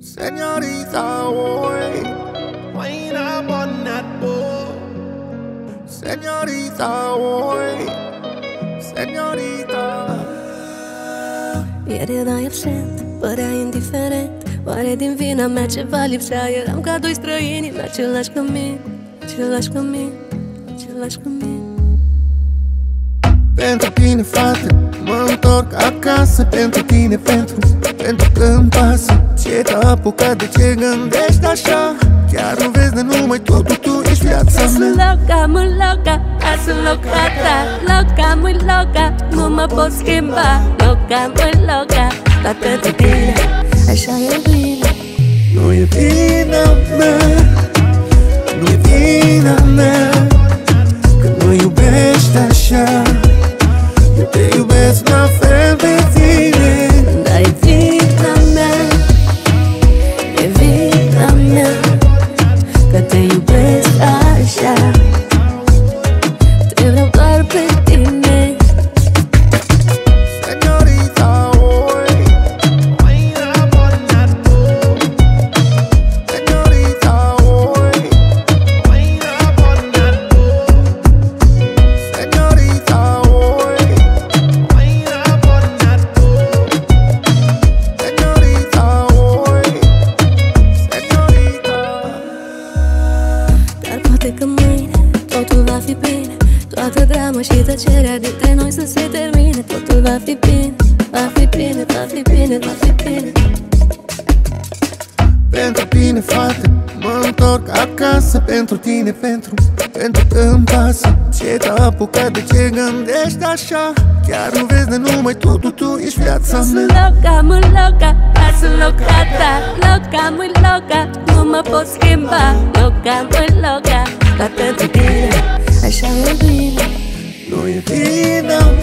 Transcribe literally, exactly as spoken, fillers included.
Señorita, hoy Wind up on that boat. Señorita, hoy Señorita. Ieri erai absent, păreai indiferent. Oare din vina mea ceva lipsea? Eram ca doi străini în același cămin, același cămin, același cămin. Pentru tine, fată, mă întorc acasă. Pentru tine, pentru, pentru că îmi pasă. Ce te-a apucat, de ce gândești așa? Chiar nu vezi de numai tu, tu, tu ești viața mea. Sunt loca, muy loca, sunt locata. Loca, muy loca, nu mă pot schimba. Loca, muy loca, doar pentru tine, așa e bine. Nu e vina mea, nu e vina mea că nu iubești așa. Eu te iubesc la fel pe tine. Dar e vina mea, e vina mea că te iubesc așa. Te vreau doar pe tine. Señorita, hoy Wind up on that boat. Señorita, hoy Wind up on that boat. Señorita, hoy Wind up on that boat. Señorita, hoy Señorita. Dar poate că mâine totul va fi bine. Toată drama și tăcerea dintre noi să se termine. Totul va fi bine, va fi bine, va fi bine, va fi bine. Pentru tine, fată, mă întorc acasă. Pentru tine, pentru, pentru că îmi pasă. Ce te-a apucat, de ce gândești așa? Chiar nu vezi de numai tu, tu, tu ești viața mea. Sunt loca, muy loca, sunt locata. Loca, muy loca, nu mă pot schimba. Loca, muy loca, doar pentru tine, așa e bine. Nu e vina